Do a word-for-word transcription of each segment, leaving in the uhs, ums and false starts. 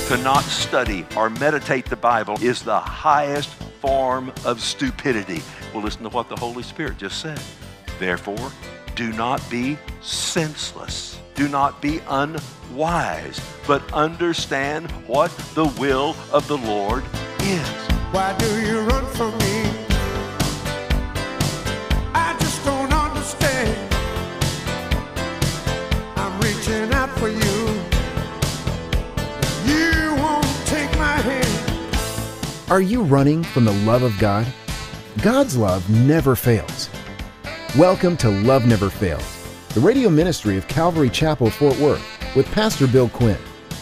To not study or meditate the Bible is the highest form of stupidity. Well, listen to what the Holy Spirit just said. Therefore, do not be senseless. Do not be unwise, but understand what the will of the Lord is. Why do you run from me? I just don't understand. I'm reaching out for you. You won't take my hand. Are you running from the love of God? God's love never fails. Welcome to Love Never Fails, the radio ministry of Calvary Chapel, Fort Worth, with Pastor Bill Quinn.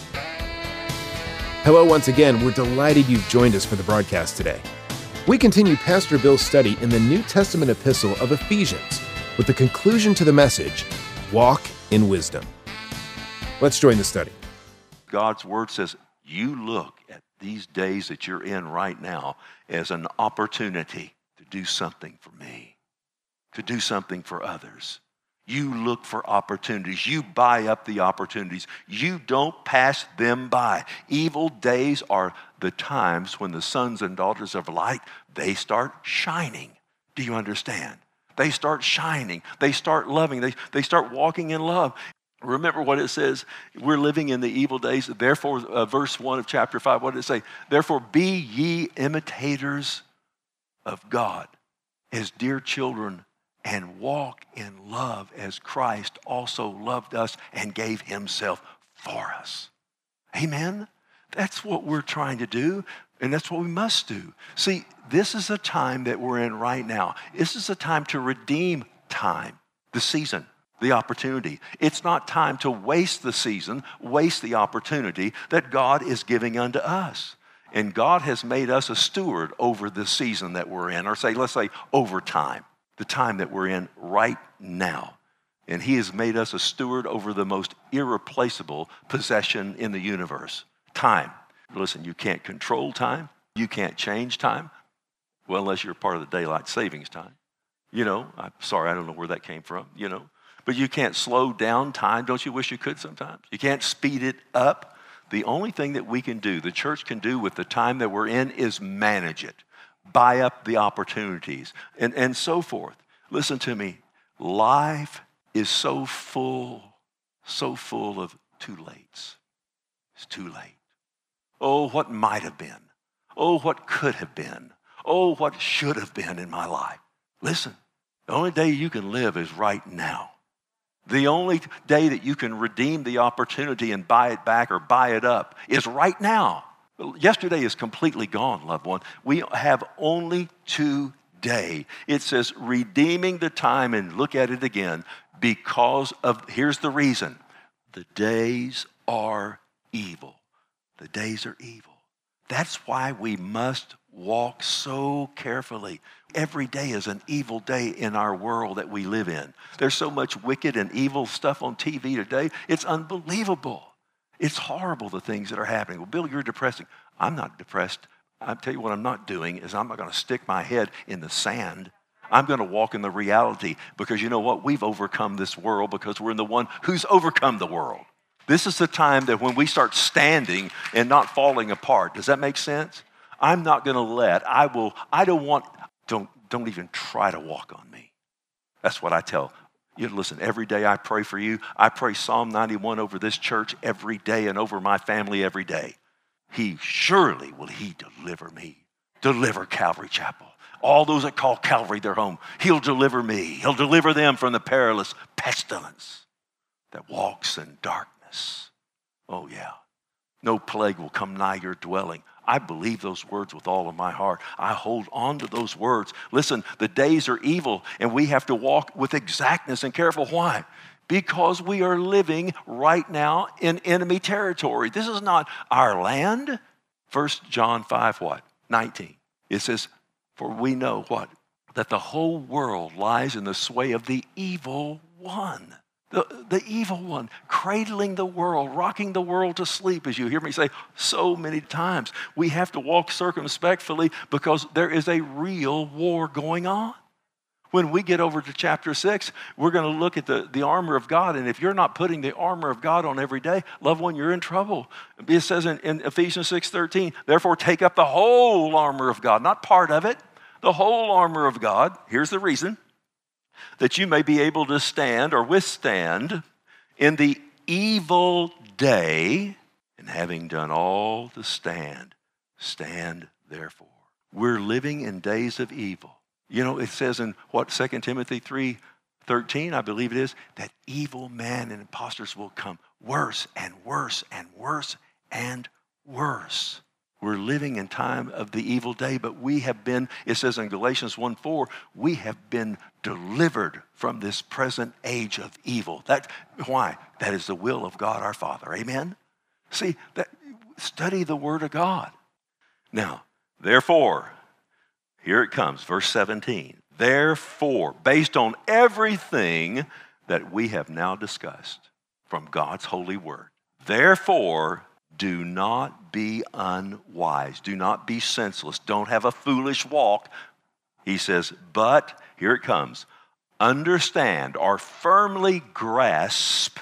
Hello once again. We're delighted you've joined us for the broadcast today. We continue Pastor Bill's study in the New Testament epistle of Ephesians with the conclusion to the message, Walk in Wisdom. Let's join the study. God's word says, you look at these days that you're in right now as an opportunity to do something for me, to do something for others. You look for opportunities. You buy up the opportunities. You don't pass them by. Evil days are the times when the sons and daughters of light, they start shining. Do you understand? They start shining. They start loving. They, they start walking in love. Remember what it says. We're living in the evil days. Therefore, uh, verse one of chapter five, what did it say? Therefore, be ye imitators of God as dear children, and walk in love as Christ also loved us and gave himself for us. Amen? That's what we're trying to do, and that's what we must do. See, this is a time that we're in right now. This is a time to redeem time, the season, the opportunity. It's not time to waste the season, waste the opportunity that God is giving unto us. And God has made us a steward over the season that we're in, or say, let's say over time. The time that we're in right now. And he has made us a steward over the most irreplaceable possession in the universe, time. Listen, you can't control time. You can't change time. Well, unless you're part of the daylight savings time. You know, I'm sorry, I don't know where that came from, you know. But you can't slow down time. Don't you wish you could sometimes? You can't speed it up. The only thing that we can do, the church can do with the time that we're in, is manage it. Buy up the opportunities, and, and so forth. Listen to me. Life is so full, so full of too lates. It's too late. Oh, what might have been. Oh, what could have been. Oh, what should have been in my life. Listen, the only day you can live is right now. The only day that you can redeem the opportunity and buy it back or buy it up is right now. Yesterday is completely gone, loved one. We have only today. It says redeeming the time, and look at it again, because of, here's the reason. The days are evil. The days are evil. That's why we must walk so carefully. Every day is an evil day in our world that we live in. There's so much wicked and evil stuff on T V today. It's unbelievable. It's horrible, the things that are happening. Well, Bill, you're depressing. I'm not depressed. I'll tell you what I'm not doing is I'm not going to stick my head in the sand. I'm going to walk in the reality, because you know what? We've overcome this world because we're in the one who's overcome the world. This is the time that when we start standing and not falling apart. Does that make sense? I'm not going to let, I will, I don't want, don't, don't even try to walk on me. That's what I tell you. Listen, every day I pray for you. I pray Psalm ninety-one over this church every day and over my family every day. He surely will he deliver me. Deliver Calvary Chapel. All those that call Calvary their home, he'll deliver me. He'll deliver them from the perilous pestilence that walks in darkness. Oh yeah. No plague will come nigh your dwelling. I believe those words with all of my heart. I hold on to those words. Listen, the days are evil, and we have to walk with exactness and careful. Why? Because we are living right now in enemy territory. This is not our land. First John five, what? nineteen. It says, for we know what? That the whole world lies in the sway of the evil one. The, the evil one, cradling the world, rocking the world to sleep, as you hear me say so many times. We have to walk circumspectly because there is a real war going on. When we get over to chapter six, we're going to look at the, the armor of God. And if you're not putting the armor of God on every day, loved one, you're in trouble. It says in, in Ephesians six thirteen, therefore take up the whole armor of God, not part of it, the whole armor of God. Here's the reason, that you may be able to stand or withstand in the evil day, and having done all to stand, stand therefore. We're living in days of evil. You know, it says in what, Second Timothy three thirteen, I believe it is, that evil men and impostors will come worse and worse and worse and worse. We're living in time of the evil day, but we have been, it says in Galatians one four, we have been delivered from this present age of evil. That, why? That is the will of God our Father. Amen? See, that, study the Word of God. Now, therefore, here it comes, verse seventeen. Therefore, based on everything that we have now discussed from God's holy word, therefore, do not be unwise. Do not be senseless. Don't have a foolish walk. He says, but, here it comes, understand or firmly grasp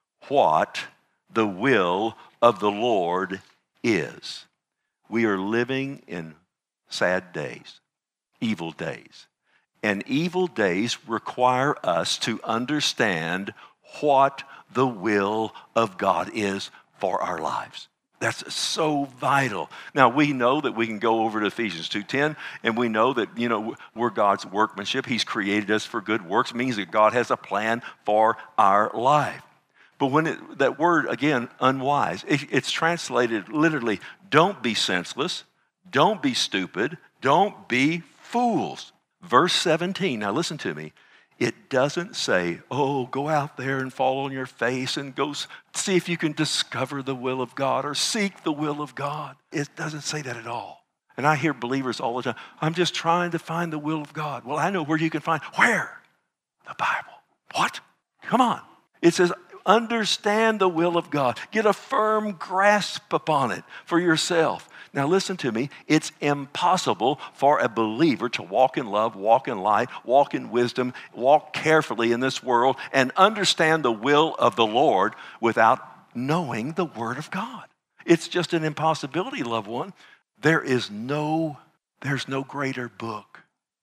what the will of the Lord is. We are living in sad days. Evil days. And evil days require us to understand what the will of God is for our lives. That's so vital. Now, we know that we can go over to Ephesians two ten, and we know that, you know, we're God's workmanship. He's created us for good works. It means that God has a plan for our life. But when it, that word, again, unwise, it, it's translated literally, don't be senseless, don't be stupid, don't be fools. Verse seventeen, now listen to me. It doesn't say, oh, go out there and fall on your face and go see if you can discover the will of God or seek the will of God. It doesn't say that at all. And I hear believers all the time, I'm just trying to find the will of God. Well, I know where you can find. Where? The Bible. What? Come on. It says, understand the will of God. Get a firm grasp upon it for yourself. Now listen to me, it's impossible for a believer to walk in love, walk in light, walk in wisdom, walk carefully in this world, and understand the will of the Lord without knowing the Word of God. It's just an impossibility, loved one. There is no, there's no greater book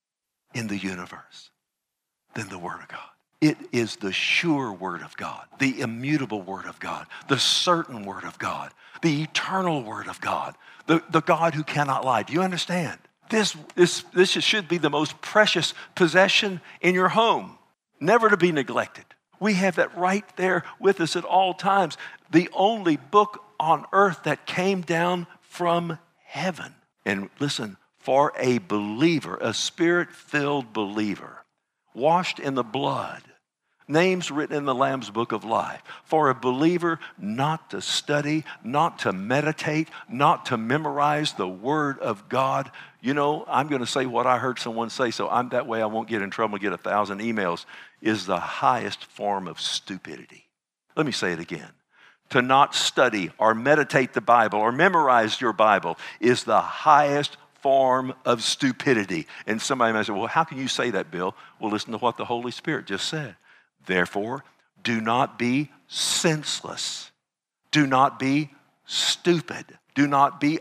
in the universe than the Word of God. It is the sure Word of God, the immutable Word of God, the certain Word of God, the eternal Word of God, the, the God who cannot lie. Do you understand? This, this, this should be the most precious possession in your home, never to be neglected. We have that right there with us at all times. The only book on earth that came down from heaven. And listen, for a believer, a spirit-filled believer, washed in the blood, names written in the Lamb's Book of Life. For a believer not to study, not to meditate, not to memorize the Word of God. You know, I'm going to say what I heard someone say, so I'm that way I won't get in trouble and get a thousand emails, is the highest form of stupidity. Let me say it again. To not study or meditate the Bible or memorize your Bible is the highest form of stupidity. And somebody might say, well, how can you say that, Bill? Well, listen to what the Holy Spirit just said. Therefore, do not be senseless. Do not be stupid. Do not be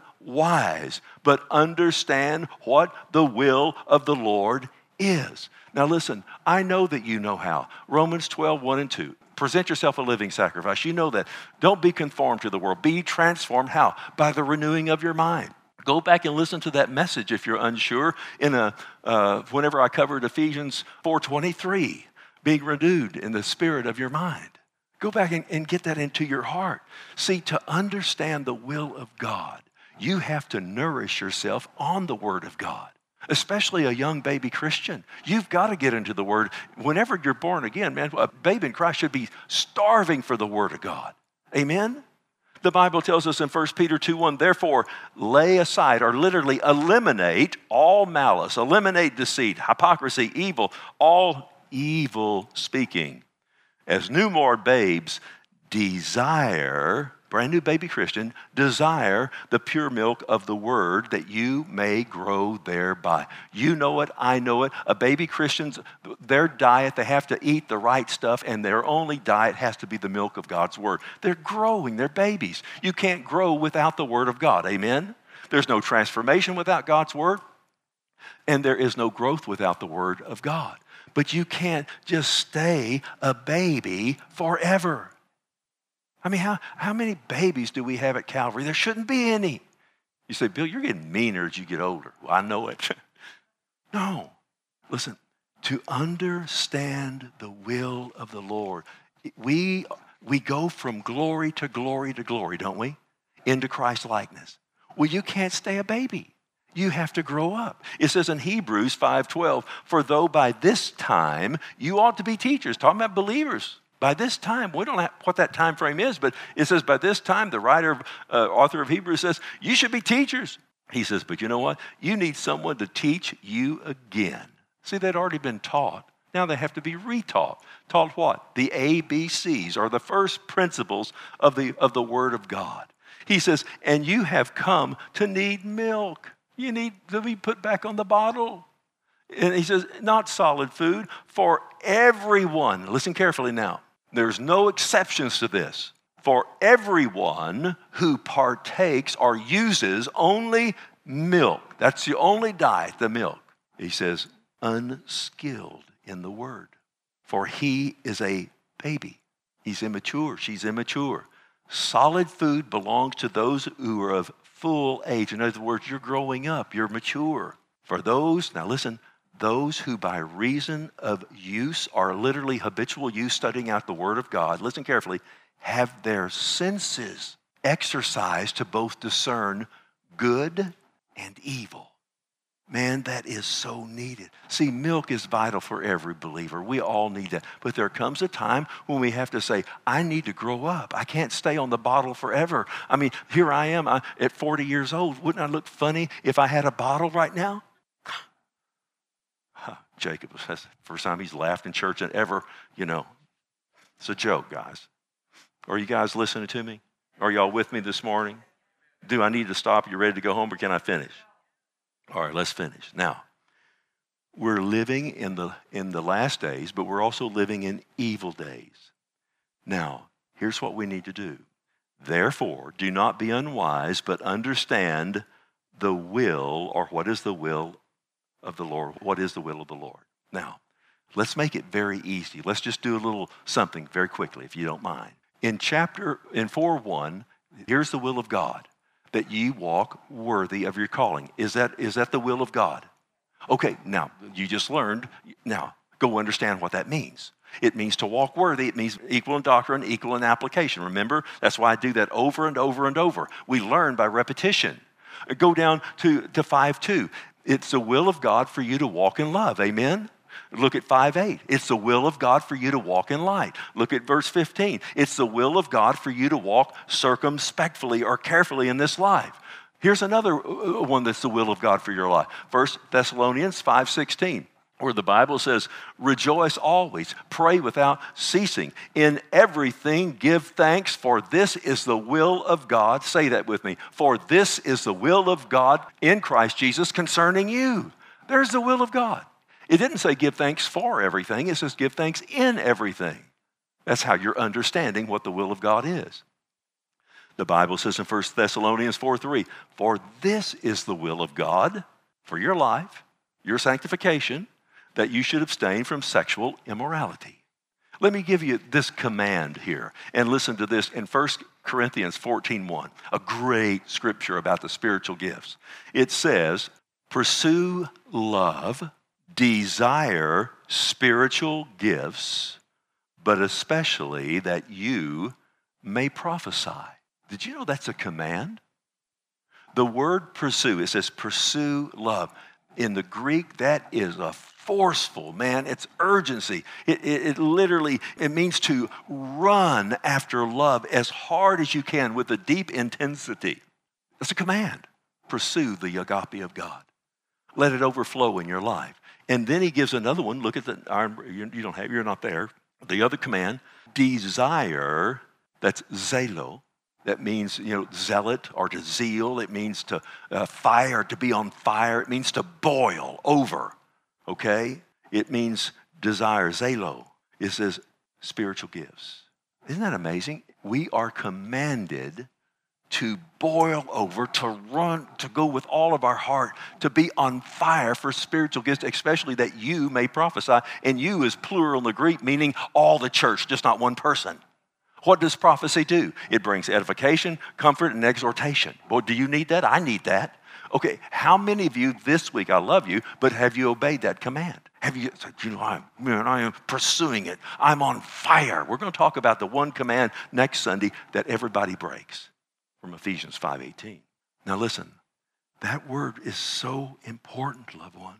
unwise, but understand what the will of the Lord is. Now listen, I know that you know how. Romans twelve, one and two. Present yourself a living sacrifice. You know that. Don't be conformed to the world. Be transformed. How? By the renewing of your mind. Go back and listen to that message if you're unsure. In a uh, whenever I covered Ephesians four twenty-three, being renewed in the spirit of your mind. Go back and, and get that into your heart. See, to understand the will of God, you have to nourish yourself on the Word of God. Especially a young baby Christian. You've got to get into the Word. Whenever you're born again, man, a baby in Christ should be starving for the Word of God. Amen? The Bible tells us in First Peter two one, therefore, lay aside, or literally eliminate all malice, eliminate deceit, hypocrisy, evil, all evil speaking. As newborn babes, desire, brand new baby Christian, desire the pure milk of the word that you may grow thereby. You know it, I know it. A baby Christian's, their diet, they have to eat the right stuff, and their only diet has to be the milk of God's word. They're growing, they're babies. You can't grow without the word of God, amen? There's no transformation without God's word, and there is no growth without the word of God. But you can't just stay a baby forever. I mean, how, how many babies do we have at Calvary? There shouldn't be any. You say, Bill, you're getting meaner as you get older. Well, I know it. No. Listen, to understand the will of the Lord, we, we go from glory to glory to glory, don't we? Into Christ's likeness. Well, you can't stay a baby. You have to grow up. It says in Hebrews five twelve, for though by this time you ought to be teachers, talking about believers. By this time, we don't know what that time frame is, but it says by this time, the writer, uh, author of Hebrews says, you should be teachers. He says, but you know what? You need someone to teach you again. See, they'd already been taught. Now they have to be retaught. Taught what? The A B Cs, or the first principles of the, of the Word of God. He says, and you have come to need milk. You need to be put back on the bottle. And he says, not solid food for everyone. Listen carefully now. There's no exceptions to this. For everyone who partakes or uses only milk, that's the only diet, the milk. He says, unskilled in the word. For he is a baby. He's immature. She's immature. Solid food belongs to those who are of full age. In other words, you're growing up. You're mature. For those, now listen, those who by reason of use, or literally habitual use, studying out the Word of God, listen carefully, have their senses exercised to both discern good and evil. Man, that is so needed. See, milk is vital for every believer. We all need that. But there comes a time when we have to say, I need to grow up. I can't stay on the bottle forever. I mean, here I am I, at forty years old. Wouldn't I look funny if I had a bottle right now? Jacob, that's the first time he's laughed in church and ever, you know. It's a joke, guys. Are you guys listening to me? Are y'all with me this morning? Do I need to stop? You ready to go home, or can I finish? All right, let's finish. Now, we're living in the in the last days, but we're also living in evil days. Now, here's what we need to do. Therefore, do not be unwise, but understand the will, or what is the will of the Lord. What is the will of the Lord? Now, let's make it very easy. Let's just do a little something very quickly, if you don't mind. In chapter, in four one, here's the will of God, that ye walk worthy of your calling. Is that, is that the will of God? Okay, now, you just learned. Now, go understand what that means. It means to walk worthy. It means equal in doctrine, equal in application. Remember, that's why I do that over and over and over. We learn by repetition. Go down to, to five two. It's the will of God for you to walk in love. Amen? Look at five eight. It's the will of God for you to walk in light. Look at verse fifteen. It's the will of God for you to walk circumspectly or carefully in this life. Here's another one that's the will of God for your life. First Thessalonians five sixteen, where the Bible says, rejoice always, pray without ceasing. In everything give thanks, for this is the will of God. Say that with me. For this is the will of God in Christ Jesus concerning you. There's the will of God. It didn't say give thanks for everything. It says give thanks in everything. That's how you're understanding what the will of God is. The Bible says in First Thessalonians four three, for this is the will of God for your life, your sanctification, that you should abstain from sexual immorality. Let me give you this command here, and listen to this in First Corinthians fourteen one, a great scripture about the spiritual gifts. It says, pursue love, desire spiritual gifts, but especially that you may prophesy. Did you know that's a command? The word pursue, it says pursue love. In the Greek, that is a forceful, man. It's urgency. It, it, it literally, it means to run after love as hard as you can with a deep intensity. That's a command. Pursue the agape of God. Let it overflow in your life. And then he gives another one. Look at the, you don't have, you're not there. The other command, desire, that's zelo, That means, you know, zealot or to zeal. It means to uh, fire, to be on fire. It means to boil over, okay? It means desire, zelo. It says spiritual gifts. Isn't that amazing? We are commanded to boil over, to run, to go with all of our heart, to be on fire for spiritual gifts, especially that you may prophesy. And you is plural in the Greek, meaning all the church, just not one person. What does prophecy do? It brings edification, comfort, and exhortation. Boy, do you need that? I need that. Okay, how many of you this week, I love you, but have you obeyed that command? Have you said, you know, I'm, man, I am pursuing it. I'm on fire. We're going to talk about the one command next Sunday that everybody breaks from Ephesians five eighteen. Now listen, that word is so important, loved one.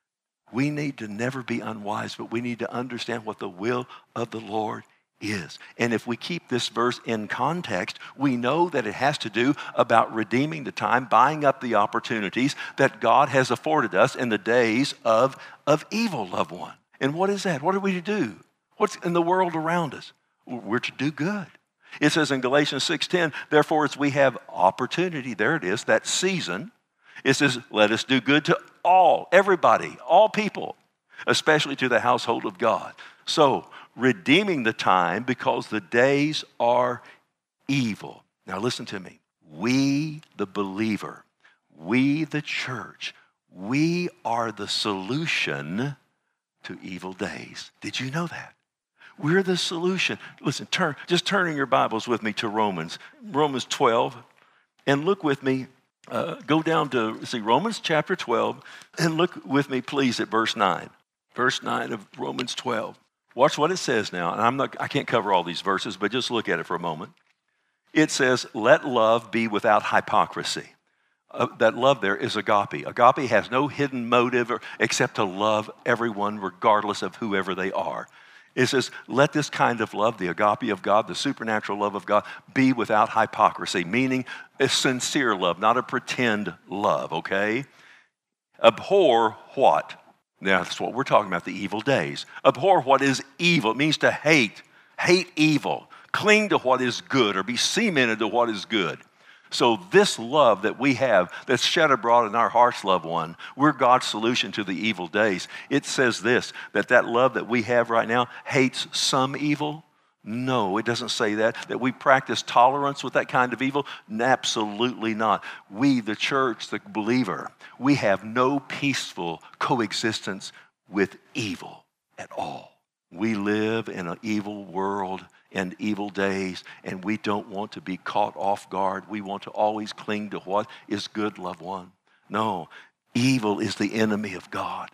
We need to never be unwise, but we need to understand what the will of the Lord is. And if we keep this verse in context, we know that it has to do about redeeming the time, buying up the opportunities that God has afforded us in the days of, of evil, loved one. And what is that? What are we to do? What's in the world around us? We're to do good. It says in Galatians six ten, therefore as we have opportunity, there it is, that season, it says, let us do good to all, everybody, all people, especially to the household of God. So, redeeming the time because the days are evil. Now listen to me. We, the believer, we, the church, we are the solution to evil days. Did you know that? We're the solution. Listen, turn, just turn in your Bibles with me to Romans, Romans twelve, and look with me, uh, go down to, see, Romans chapter twelve, and look with me, please, at verse nine. Verse nine of Romans twelve. Watch what it says now, and I'm not, I can't cover all these verses, but just look at it for a moment. It says, let love be without hypocrisy. Uh, that love there is agape. Agape has no hidden motive or, except to love everyone regardless of whoever they are. It says, let this kind of love, the agape of God, the supernatural love of God, be without hypocrisy, meaning a sincere love, not a pretend love, okay? Abhor what? Now, that's what we're talking about, the evil days. Abhor what is evil. It means to hate, hate evil. Cling to what is good or be cemented to what is good. So this love that we have that's shed abroad in our hearts, loved one, we're God's solution to the evil days. It says this, that that love that we have right now hates some evil. No, it doesn't say that. That we practice tolerance with that kind of evil? Absolutely not. We, the church, the believer, we have no peaceful coexistence with evil at all. We live in an evil world and evil days, and we don't want to be caught off guard. We want to always cling to what is good, loved one. No, evil is the enemy of God.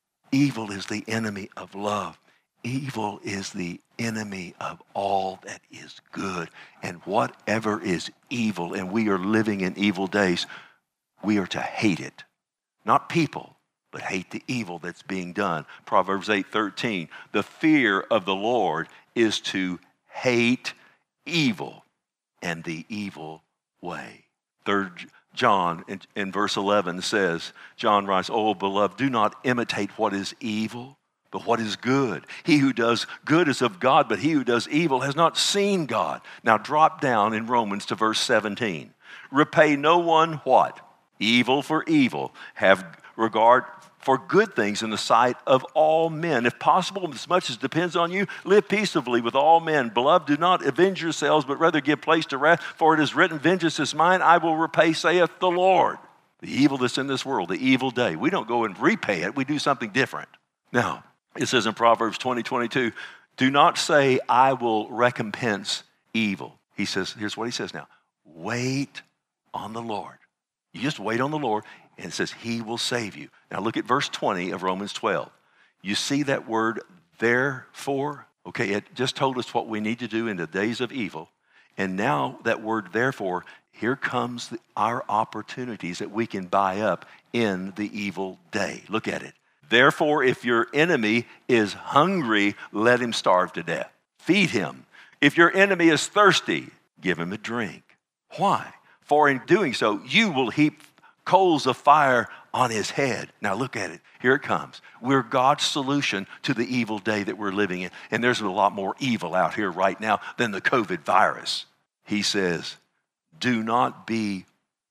Evil is the enemy of love. Evil is the enemy of all that is good. And whatever is evil, and we are living in evil days, we are to hate it. Not people, but hate the evil that's being done. Proverbs eight thirteen, the fear of the Lord is to hate evil and the evil way. Third John in, in verse eleven says, John writes, oh, beloved, do not imitate what is evil, but what is good. He who does good is of God, but he who does evil has not seen God. Now drop down in Romans to verse seventeen. Repay no one what? Evil for evil. Have regard for good things in the sight of all men. If possible, as much as depends on you, live peaceably with all men. Beloved, do not avenge yourselves, but rather give place to wrath, for it is written, vengeance is mine, I will repay, saith the Lord. The evil that's in this world, the evil day. We don't go and repay it, we do something different. Now, it says in Proverbs twenty twenty-two, do not say, I will recompense evil. He says, here's what he says now, wait on the Lord. You just wait on the Lord, and it says he will save you. Now look at verse twenty of Romans twelve. You see that word, therefore? Okay, it just told us what we need to do in the days of evil. And now that word, therefore, here comes the, our opportunities that we can buy up in the evil day. Look at it. Therefore, if your enemy is hungry, let him starve to death. Feed him. If your enemy is thirsty, give him a drink. Why? For in doing so, you will heap coals of fire on his head. Now look at it. Here it comes. We're God's solution to the evil day that we're living in. And there's a lot more evil out here right now than the COVID virus. He says, do not be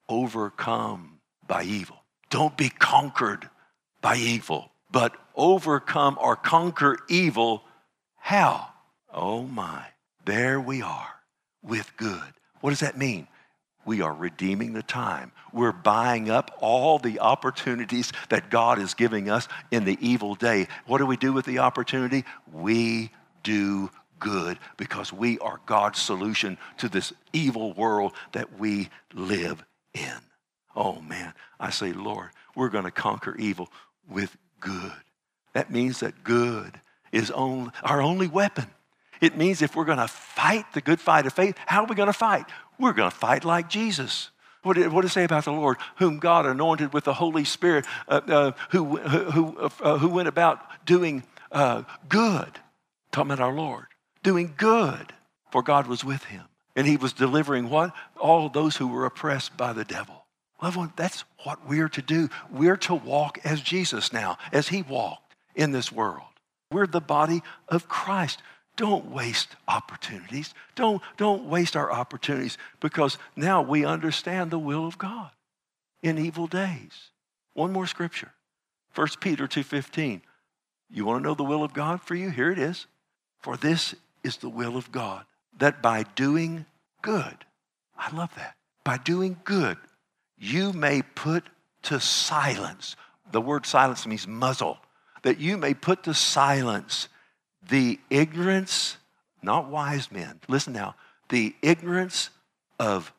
overcome by evil. Don't be conquered by evil, but overcome or conquer evil. How? Oh my, there we are with good. What does that mean? We are redeeming the time. We're buying up all the opportunities that God is giving us in the evil day. What do we do with the opportunity? We do good because we are God's solution to this evil world that we live in. Oh man, I say, Lord, we're going to conquer evil with good. That means that good is only, our only weapon. It means if we're going to fight the good fight of faith, how are we going to fight? We're going to fight like Jesus. What did, what did it say about the Lord? Whom God anointed with the Holy Spirit, uh, uh, who, who, uh, who went about doing uh, good. Talking about our Lord. Doing good, for God was with him. And he was delivering what? All those who were oppressed by the devil. Loved one, that's what we're to do. We're to walk as Jesus now, as he walked in this world. We're the body of Christ. Don't waste opportunities. Don't, don't waste our opportunities because now we understand the will of God in evil days. One more scripture. First Peter two fifteen. You want to know the will of God for you? Here it is. For this is the will of God, that by doing good, I love that, by doing good, you may put to silence. The word silence means muzzle. That you may put to silence the ignorance, not wise men. Listen now, the ignorance of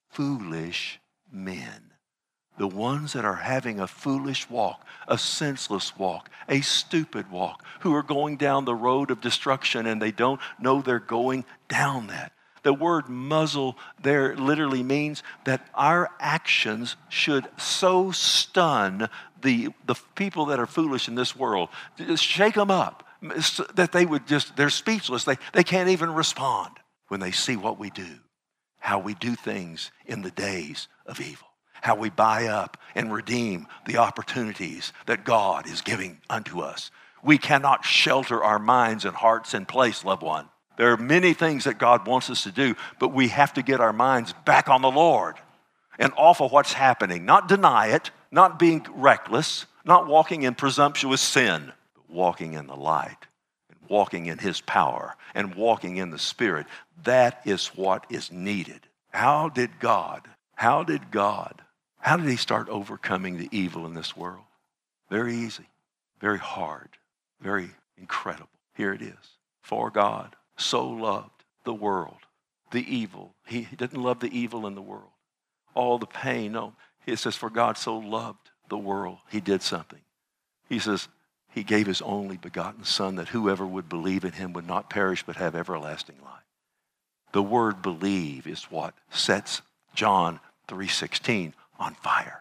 foolish men. The ones that are having a foolish walk, a senseless walk, a stupid walk, who are going down the road of destruction and they don't know they're going down that. The word muzzle there literally means that our actions should so stun the, the people that are foolish in this world, just shake them up, that they would just, they're speechless. They, they can't even respond when they see what we do, how we do things in the days of evil, how we buy up and redeem the opportunities that God is giving unto us. We cannot shelter our minds and hearts in place, loved one. There are many things that God wants us to do, but we have to get our minds back on the Lord and off of what's happening. Not deny it, not being reckless, not walking in presumptuous sin, but walking in the light and walking in his power and walking in the Spirit. That is what is needed. How did God, how did God, how did he start overcoming the evil in this world? Very easy, very hard, very incredible. Here it is. For God so loved the world, the evil. He, he didn't love the evil in the world. All the pain, no. It says, for God so loved the world, he did something. He says, he gave his only begotten Son that whoever would believe in him would not perish but have everlasting life. The word believe is what sets John three sixteen on fire.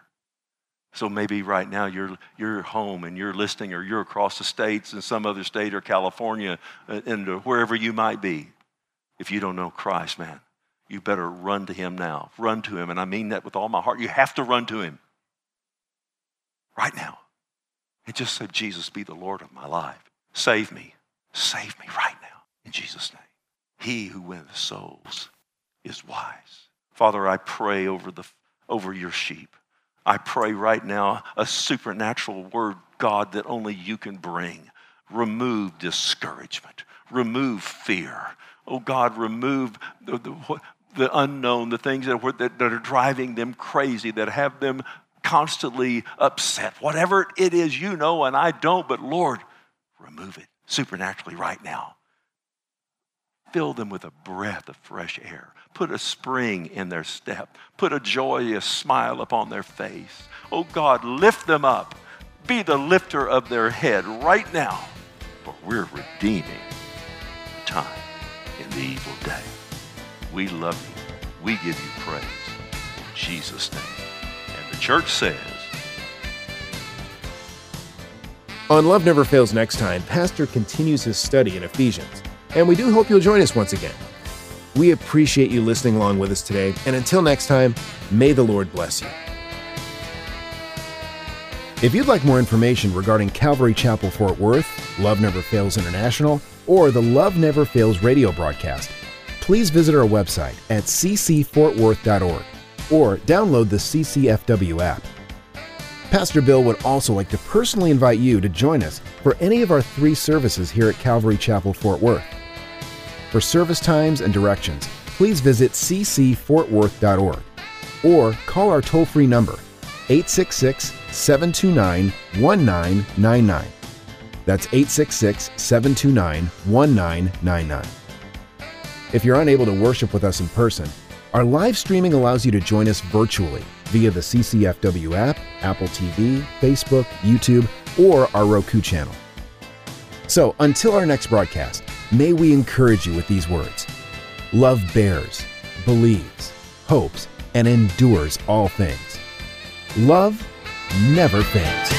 So maybe right now you're you're home and you're listening, or you're across the states in some other state or California and wherever you might be. If you don't know Christ, man, you better run to him now. Run to him, and I mean that with all my heart. You have to run to him right now. It just said, Jesus, be the Lord of my life. Save me. Save me right now in Jesus' name. He who wins souls is wise. Father, I pray over the over your sheep. I pray right now a supernatural word, God, that only you can bring. Remove discouragement. Remove fear. Oh, God, remove the, the, the unknown, the things that, that, that are driving them crazy, that have them constantly upset. Whatever it is, you know, and I don't, but Lord, remove it supernaturally right now. Fill them with a breath of fresh air. Put a spring in their step. Put a joyous smile upon their face. Oh God, lift them up. Be the lifter of their head right now. For we're redeeming the time in the evil day. We love you. We give you praise. In Jesus' name. And the church says, on Love Never Fails next time, Pastor continues his study in Ephesians. And we do hope you'll join us once again. We appreciate you listening along with us today. And until next time, may the Lord bless you. If you'd like more information regarding Calvary Chapel Fort Worth, Love Never Fails International, or the Love Never Fails radio broadcast, please visit our website at c c fort worth dot org or download the C C F W app. Pastor Bill would also like to personally invite you to join us for any of our three services here at Calvary Chapel, Fort Worth. For service times and directions, please visit c c fort worth dot org or call our toll-free number, eight six six, seven two nine, one nine nine nine. That's eight six six, seven two nine, one nine nine nine. If you're unable to worship with us in person, our live streaming allows you to join us virtually via the C C F W app, Apple T V, Facebook, YouTube, or our Roku channel. So until our next broadcast, may we encourage you with these words. Love bears, believes, hopes, and endures all things. Love never fails.